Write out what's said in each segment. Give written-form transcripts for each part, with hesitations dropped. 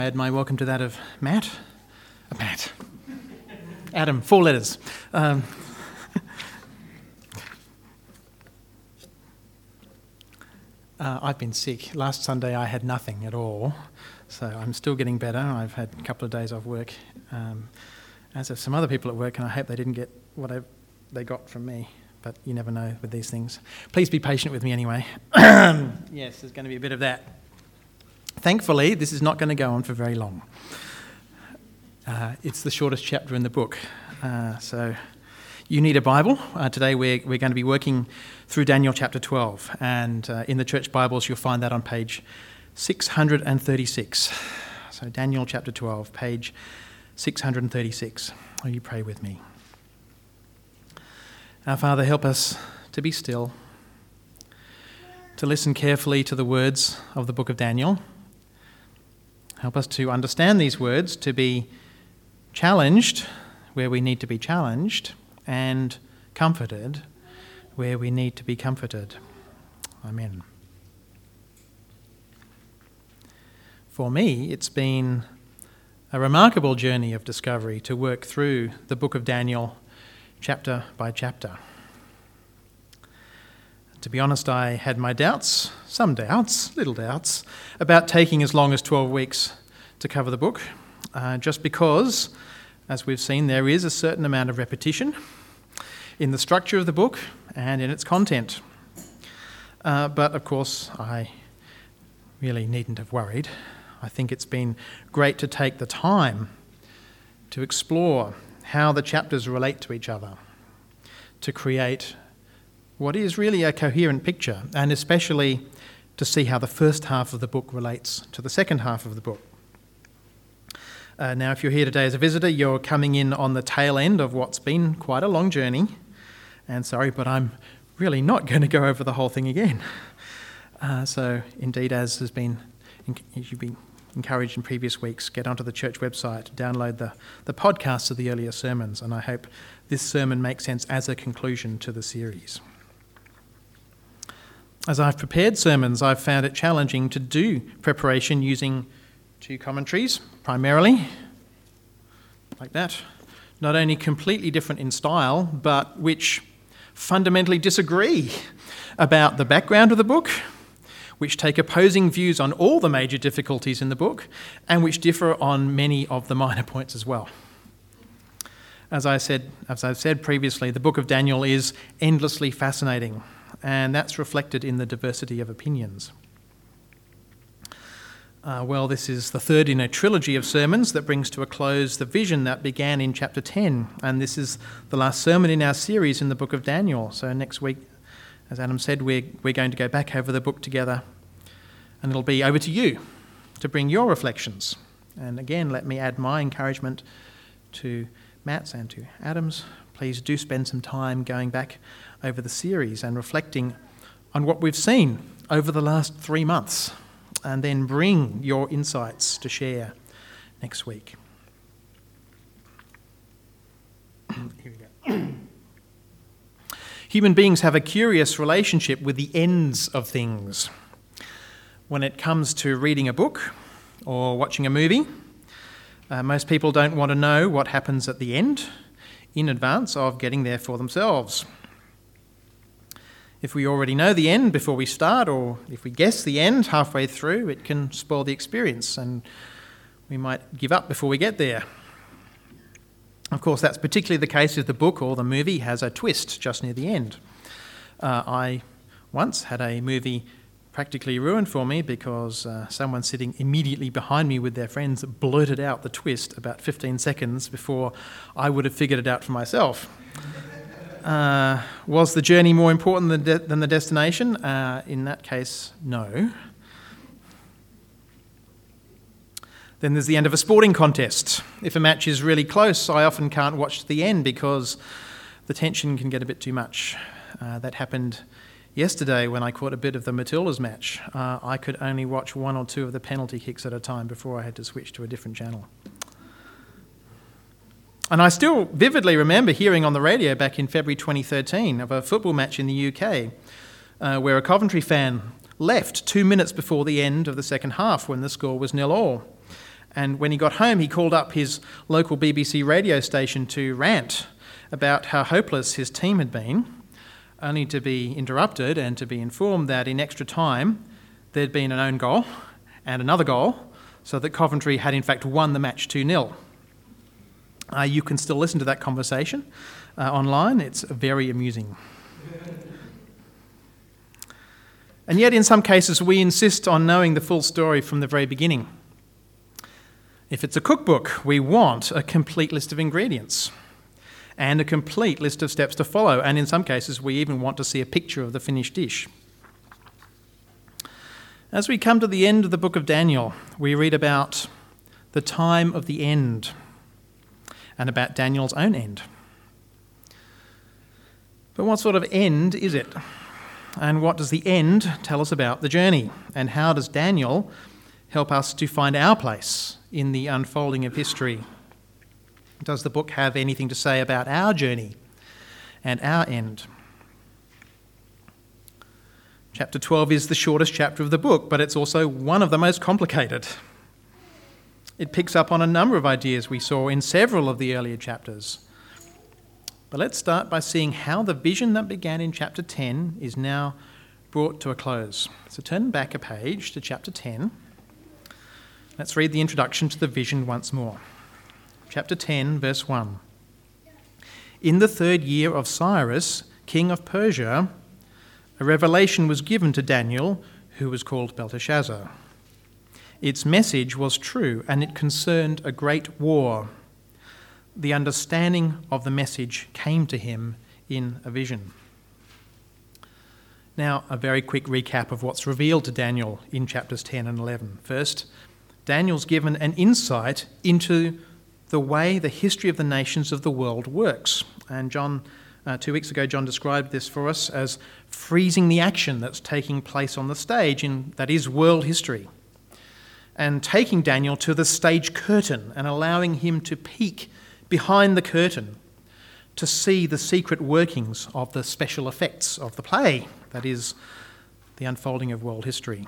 Add my welcome to that of Matt. Adam, 4 letters. I've been sick. Last Sunday I had nothing at all, so I'm still getting better. I've had a couple of days off work, as have some other people at work, and I hope they didn't get what they got from me, but you never know with these things. Please be patient with me anyway. Yes, there's going to be a bit of that. Thankfully, this is not going to go on for very long. It's the shortest chapter in the book, so you need a Bible. Today we're going to be working through Daniel chapter 12, and in the church Bibles you'll find that on page 636. So Daniel chapter 12, page 636. Will you pray with me? Our Father, help us to be still, to listen carefully to the words of the book of Daniel. Help us to understand these words, to be challenged where we need to be challenged, and comforted where we need to be comforted. Amen. For me, it's been a remarkable journey of discovery to work through the book of Daniel chapter by chapter. To be honest, I had my doubts, little doubts, about taking as long as 12 weeks to cover the book, just because, as we've seen, there is a certain amount of repetition in the structure of the book and in its content. But of course, I really needn't have worried. I think it's been great to take the time to explore how the chapters relate to each other, to create what is really a coherent picture, and especially to see how the first half of the book relates to the second half of the book. Now, if you're here today as a visitor, you're coming in on the tail end of what's been quite a long journey, and sorry, but I'm really not going to go over the whole thing again. So, indeed, as you've been encouraged in previous weeks, get onto the church website, download the podcasts of the earlier sermons, and I hope this sermon makes sense as a conclusion to the series. As I've prepared sermons, I've found it challenging to do preparation using 2 commentaries, primarily, like that, not only completely different in style, but which fundamentally disagree about the background of the book, which take opposing views on all the major difficulties in the book, and which differ on many of the minor points as well. As I've said previously, the book of Daniel is endlessly fascinating, and that's reflected in the diversity of opinions. This is the third in a trilogy of sermons that brings to a close the vision that began in chapter 10, and this is the last sermon in our series in the book of Daniel. So next week, as Adam said, we're going to go back over the book together, and it'll be over to you to bring your reflections. And again, let me add my encouragement to Matt's and to Adam's. Please do spend some time going back over the series and reflecting on what we've seen over the last 3 months, and then bring your insights to share next week. Here we go. Human beings have a curious relationship with the ends of things. When it comes to reading a book or watching a movie, most people don't want to know what happens at the end in advance of getting there for themselves. If we already know the end before we start, or if we guess the end halfway through, it can spoil the experience and we might give up before we get there. Of course, that's particularly the case if the book or the movie has a twist just near the end. I once had a movie practically ruined for me because someone sitting immediately behind me with their friends blurted out the twist about 15 seconds before I would have figured it out for myself. Was the journey more important than the destination? In that case, no. Then there's the end of a sporting contest. If a match is really close, I often can't watch to the end because the tension can get a bit too much. That happened yesterday when I caught a bit of the Matildas match. I could only watch 1 or 2 of the penalty kicks at a time before I had to switch to a different channel. And I still vividly remember hearing on the radio back in February 2013 of a football match in the UK where a Coventry fan left 2 minutes before the end of the second half when the score was 0-0. And when he got home, he called up his local BBC radio station to rant about how hopeless his team had been, only to be interrupted and to be informed that in extra time there'd been an own goal and another goal, so that Coventry had in fact won the match 2-0. You can still listen to that conversation online. It's very amusing. And yet in some cases we insist on knowing the full story from the very beginning. If it's a cookbook, we want a complete list of ingredients and a complete list of steps to follow, and in some cases we even want to see a picture of the finished dish. As we come to the end of the book of Daniel, we read about the time of the end and about Daniel's own end. But what sort of end is it? And what does the end tell us about the journey? And how does Daniel help us to find our place in the unfolding of history? Does the book have anything to say about our journey and our end? Chapter 12 is the shortest chapter of the book, but it's also one of the most complicated. It picks up on a number of ideas we saw in several of the earlier chapters. But let's start by seeing how the vision that began in chapter 10 is now brought to a close. So turn back a page to chapter 10. Let's read the introduction to the vision once more. Chapter 10, verse 1. In the 3rd year of Cyrus, king of Persia, a revelation was given to Daniel, who was called Belteshazzar. Its message was true, and it concerned a great war. The understanding of the message came to him in a vision. Now, a very quick recap of what's revealed to Daniel in chapters 10 and 11. First, Daniel's given an insight into the way the history of the nations of the world works. And 2 weeks ago, John described this for us as freezing the action that's taking place on the stage, that is world history, and taking Daniel to the stage curtain and allowing him to peek behind the curtain to see the secret workings of the special effects of the play, that is, the unfolding of world history.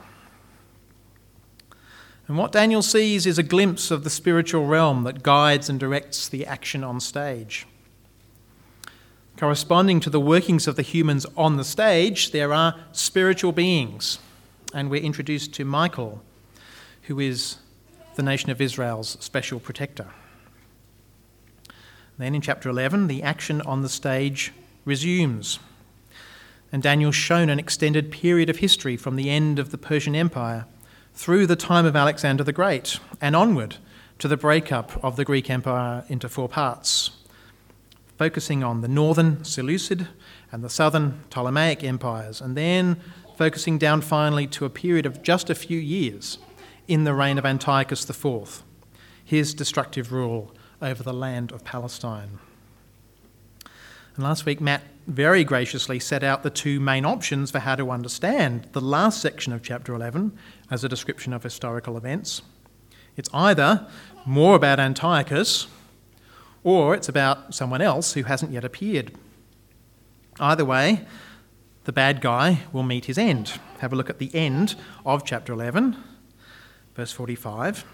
And what Daniel sees is a glimpse of the spiritual realm that guides and directs the action on stage. Corresponding to the workings of the humans on the stage, there are spiritual beings, and we're introduced to Michael, who is the nation of Israel's special protector. Then in chapter 11, the action on the stage resumes, and Daniel's shown an extended period of history from the end of the Persian Empire through the time of Alexander the Great and onward to the breakup of the Greek Empire into 4 parts, focusing on the northern Seleucid and the southern Ptolemaic empires, and then focusing down finally to a period of just a few years in the reign of Antiochus IV, his destructive rule over the land of Palestine. And last week, Matt very graciously set out the 2 main options for how to understand the last section of chapter 11 as a description of historical events. It's either more about Antiochus, or it's about someone else who hasn't yet appeared. Either way, the bad guy will meet his end. Have a look at the end of chapter 11, verse 45.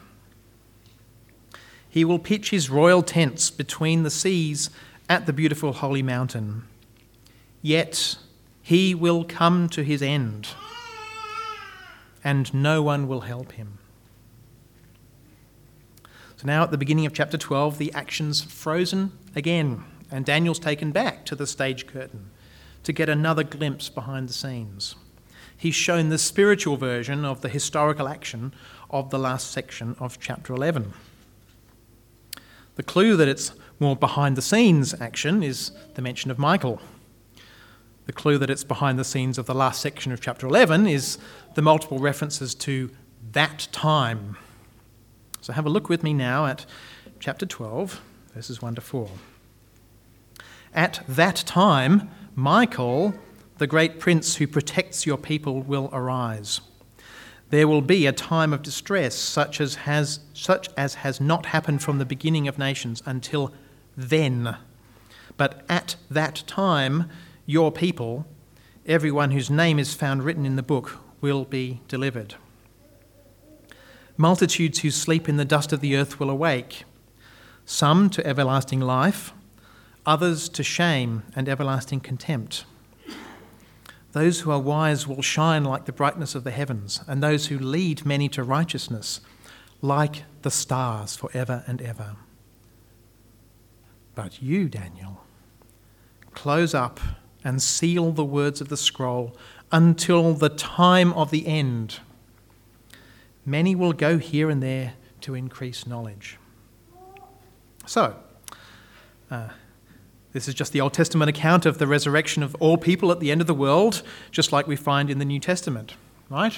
He will pitch his royal tents between the seas at the beautiful holy mountain. Yet he will come to his end, and no one will help him. So now at the beginning of chapter 12, the action's frozen again, and Daniel's taken back to the stage curtain to get another glimpse behind the scenes. He's shown the spiritual version of the historical action of the last section of chapter 11. The clue that it's more behind-the-scenes action is the mention of Michael. The clue that it's behind the scenes of the last section of chapter 11 is the multiple references to that time. So have a look with me now at chapter 12, verses 1 to 4. At that time, Michael, the great prince who protects your people, will arise. There will be a time of distress such as has not happened from the beginning of nations until then. But at that time, your people, everyone whose name is found written in the book, will be delivered. multitudes who sleep in the dust of the earth will awake, some to everlasting life, others to shame and everlasting contempt. Those who are wise will shine like the brightness of the heavens, and those who lead many to righteousness like the stars forever and ever. But you, Daniel, close up and seal the words of the scroll until the time of the end. Many will go here and there to increase knowledge. So, this is just the Old Testament account of the resurrection of all people at the end of the world, just like we find in the New Testament, right?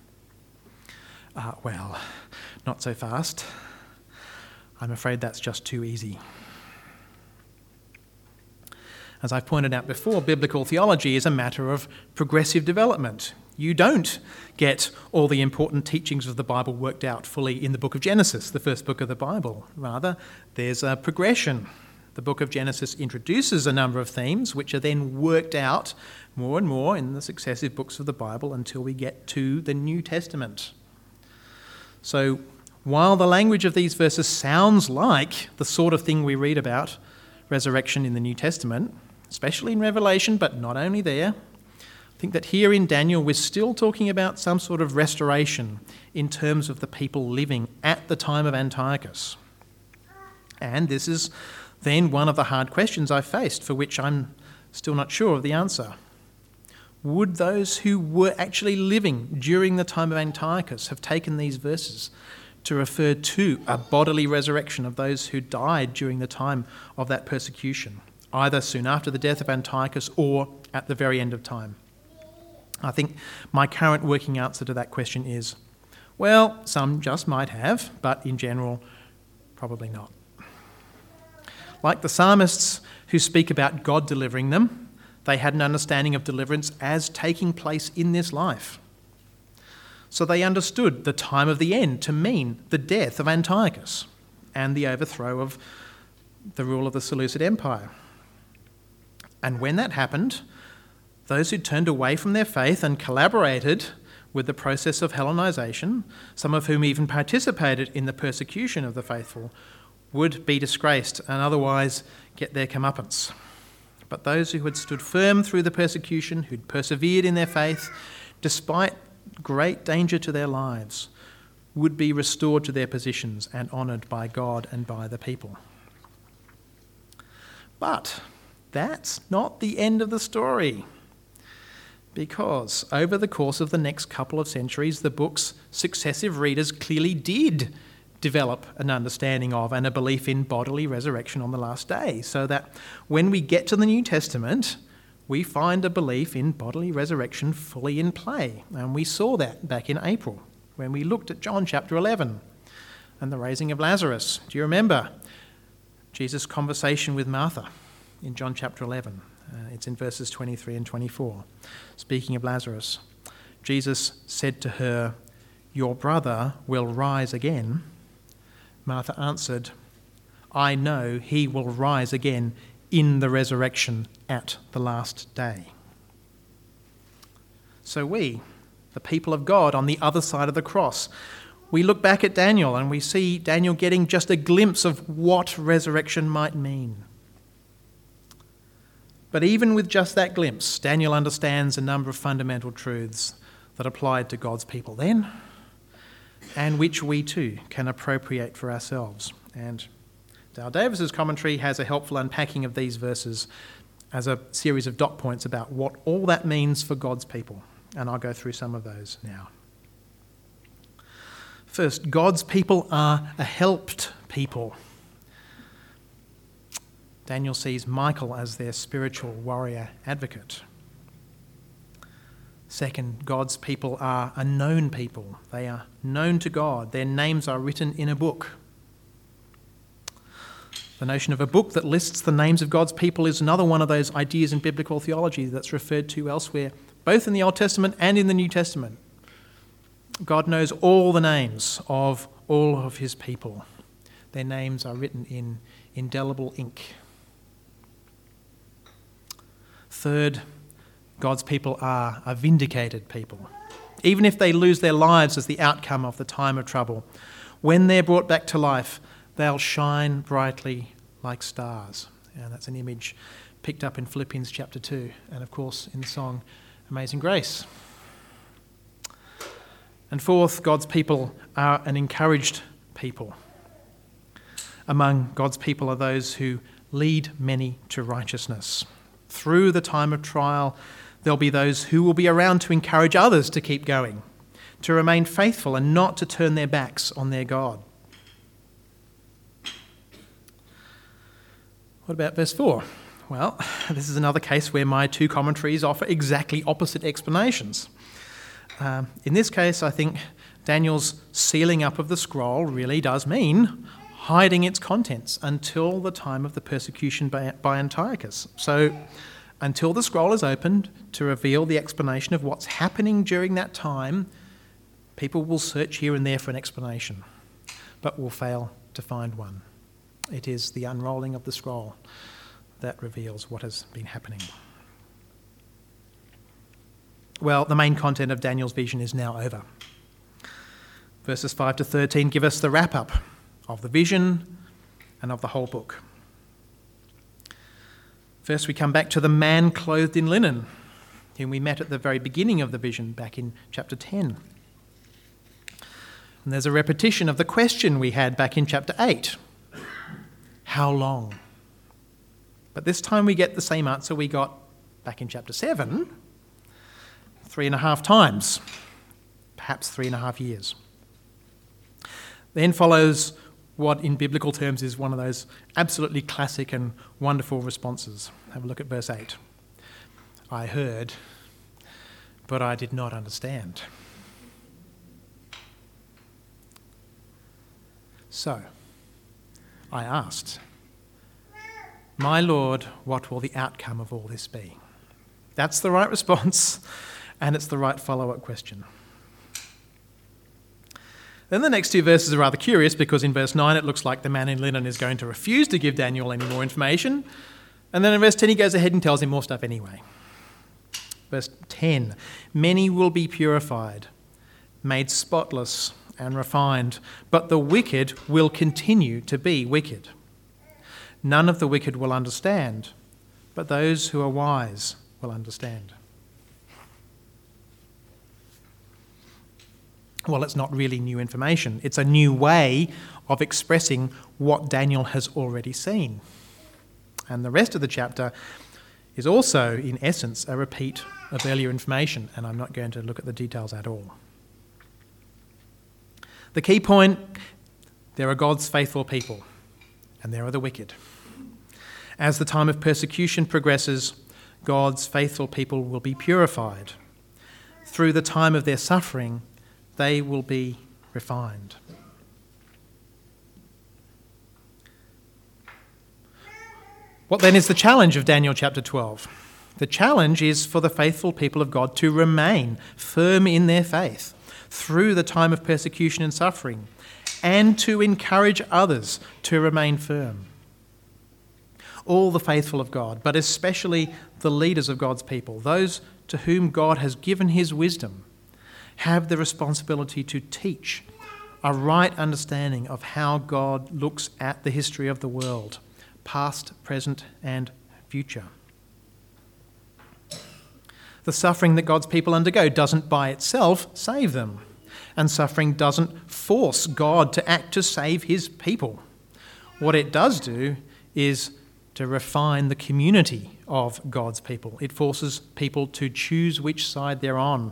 Well, not so fast. I'm afraid that's just too easy. As I've pointed out before, biblical theology is a matter of progressive development. You don't get all the important teachings of the Bible worked out fully in the book of Genesis, the first book of the Bible. Rather, there's a progression. The book of Genesis introduces a number of themes which are then worked out more and more in the successive books of the Bible until we get to the New Testament. So, while the language of these verses sounds like the sort of thing we read about resurrection in the New Testament, especially in Revelation, but not only there, I think that here in Daniel we're still talking about some sort of restoration in terms of the people living at the time of Antiochus. And this is then one of the hard questions I faced, for which I'm still not sure of the answer. Would those who were actually living during the time of Antiochus have taken these verses to refer to a bodily resurrection of those who died during the time of that persecution, either soon after the death of Antiochus or at the very end of time? I think my current working answer to that question is, well, some just might have, but in general, probably not. Like the psalmists who speak about God delivering them, they had an understanding of deliverance as taking place in this life. So they understood the time of the end to mean the death of Antiochus and the overthrow of the rule of the Seleucid Empire. And when that happened, those who turned away from their faith and collaborated with the process of Hellenization, some of whom even participated in the persecution of the faithful, would be disgraced and otherwise get their comeuppance. But those who had stood firm through the persecution, who'd persevered in their faith, despite great danger to their lives, would be restored to their positions and honoured by God and by the people. But that's not the end of the story, because over the course of the next couple of centuries, the book's successive readers clearly did develop an understanding of and a belief in bodily resurrection on the last day, so that when we get to the New Testament, we find a belief in bodily resurrection fully in play. And we saw that back in April when we looked at John chapter 11 and the raising of Lazarus. Do you remember Jesus' conversation with Martha in John chapter 11? It's in verses 23 and 24. Speaking of Lazarus, Jesus said to her, "Your brother will rise again." Martha answered, "I know he will rise again in the resurrection at the last day." So we, the people of God on the other side of the cross, we look back at Daniel and we see Daniel getting just a glimpse of what resurrection might mean. But even with just that glimpse, Daniel understands a number of fundamental truths that applied to God's people then, and which we too can appropriate for ourselves. And Dale Davis's commentary has a helpful unpacking of these verses as a series of dot points about what all that means for God's people. And I'll go through some of those now. First, God's people are a helped people. Daniel sees Michael as their spiritual warrior advocate. Second, God's people are a known people. They are known to God. Their names are written in a book. The notion of a book that lists the names of God's people is another one of those ideas in biblical theology that's referred to elsewhere, both in the Old Testament and in the New Testament. God knows all the names of all of his people. Their names are written in indelible ink. Third, God's people are a vindicated people. even if they lose their lives as the outcome of the time of trouble. When they're brought back to life, they'll shine brightly like stars. And that's an image picked up in Philippians chapter 2, and of course in the song Amazing Grace. And fourth, God's people are an encouraged people. Among God's people are those who lead many to righteousness. Through the time of trial, there'll be those who will be around to encourage others to keep going, to remain faithful and not to turn their backs on their God. What about verse 4? Well, this is another case where my two commentaries offer exactly opposite explanations. In this case, I think Daniel's sealing up of the scroll really does mean hiding its contents until the time of the persecution by Antiochus. So, until the scroll is opened to reveal the explanation of what's happening during that time, people will search here and there for an explanation, but will fail to find one. It is the unrolling of the scroll that reveals what has been happening. Well, the main content of Daniel's vision is now over. Verses 5 to 13 give us the wrap-up of the vision and of the whole book. First, we come back to the man clothed in linen, whom we met at the very beginning of the vision back in chapter 10. And there's a repetition of the question we had back in chapter 8. How long? But this time we get the same answer we got back in chapter 7, 3.5 times, perhaps 3.5 years. Then follows what in biblical terms is one of those absolutely classic and wonderful responses. Have a look at verse 8. I heard, but I did not understand. So, I asked, my Lord, what will the outcome of all this be? That's the right response, and it's the right follow-up question. Then the next two verses are rather curious because in verse 9 it looks like the man in linen is going to refuse to give Daniel any more information. And then in verse 10 he goes ahead and tells him more stuff anyway. Verse 10, many will be purified, made spotless and refined, but the wicked will continue to be wicked. None of the wicked will understand, but those who are wise will understand. Well, it's not really new information. It's a new way of expressing what Daniel has already seen. And the rest of the chapter is also, in essence, a repeat of earlier information, and I'm not going to look at the details at all. The key point, there are God's faithful people, and there are the wicked. As the time of persecution progresses, God's faithful people will be purified. Through the time of their suffering, they will be refined. What then is the challenge of Daniel chapter 12? The challenge is for the faithful people of God to remain firm in their faith through the time of persecution and suffering, and to encourage others to remain firm. All the faithful of God, but especially the leaders of God's people, those to whom God has given his wisdom, have the responsibility to teach a right understanding of how God looks at the history of the world, past, present, and future. The suffering that God's people undergo doesn't by itself save them, and suffering doesn't force God to act to save his people. What it does do is to refine the community of God's people. It forces people to choose which side they're on.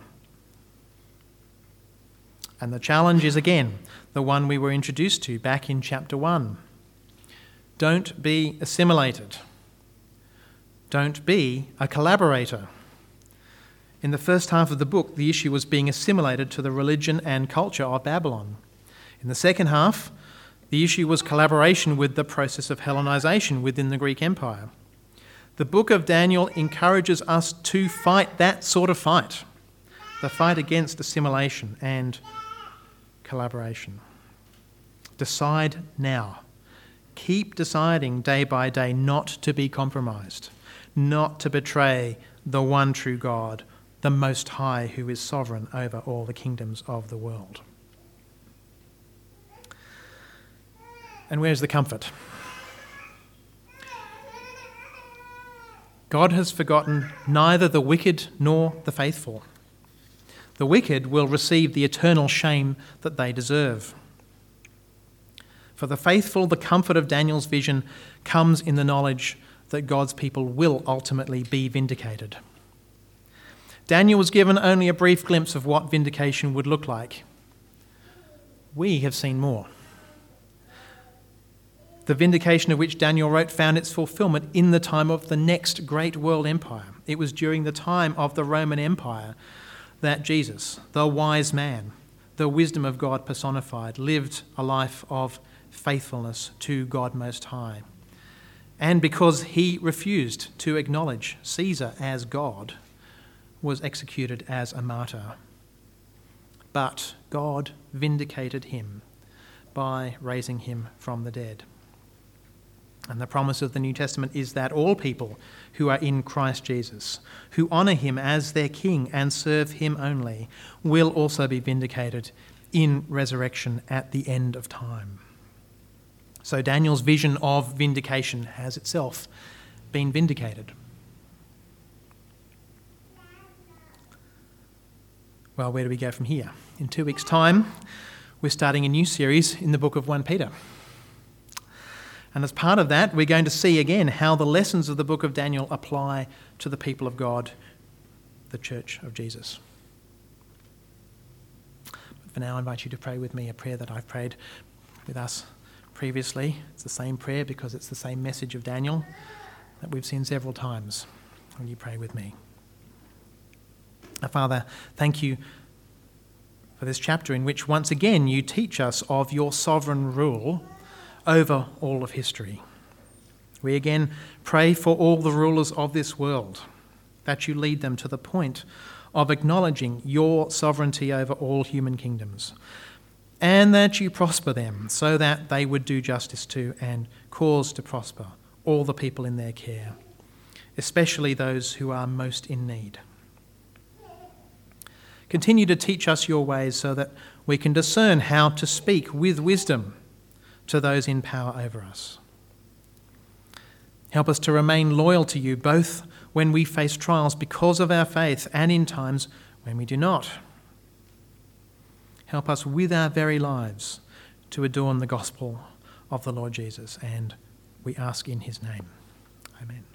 And the challenge is, again, the one we were introduced to back in chapter 1. Don't be assimilated. Don't be a collaborator. In the first half of the book, the issue was being assimilated to the religion and culture of Babylon. In the second half, the issue was collaboration with the process of Hellenization within the Greek Empire. The book of Daniel encourages us to fight that sort of fight, the fight against assimilation and collaboration. Decide now. Keep deciding day by day not to be compromised, not to betray the one true God, the Most High, who is sovereign over all the kingdoms of the world. And where's the comfort? God has forgotten neither the wicked nor the faithful. The wicked will receive the eternal shame that they deserve. For the faithful, the comfort of Daniel's vision comes in the knowledge that God's people will ultimately be vindicated. Daniel was given only a brief glimpse of what vindication would look like. We have seen more. The vindication of which Daniel wrote found its fulfillment in the time of the next great world empire. It was during the time of the Roman Empire that Jesus, the wise man, the wisdom of God personified, lived a life of faithfulness to God Most High. And because he refused to acknowledge Caesar as God, was executed as a martyr. But God vindicated him by raising him from the dead. And the promise of the New Testament is that all people who are in Christ Jesus, who honour him as their king and serve him only, will also be vindicated in resurrection at the end of time. So Daniel's vision of vindication has itself been vindicated. Well, where do we go from here? In 2 weeks' time, we're starting a new series in the book of 1 Peter. And as part of that, we're going to see again how the lessons of the book of Daniel apply to the people of God, the Church of Jesus. But for now, I invite you to pray with me a prayer that I've prayed with us previously. It's the same prayer because it's the same message of Daniel that we've seen several times. Will you pray with me? Our Father, thank you for this chapter in which once again you teach us of your sovereign rule over all of history. We again pray for all the rulers of this world, that you lead them to the point of acknowledging your sovereignty over all human kingdoms, and that you prosper them so that they would do justice to and cause to prosper all the people in their care, especially those who are most in need. Continue to teach us your ways so that we can discern how to speak with wisdom to those in power over us. Help us to remain loyal to you both when we face trials because of our faith and in times when we do not. Help us with our very lives to adorn the gospel of the Lord Jesus, and we ask in his name. Amen.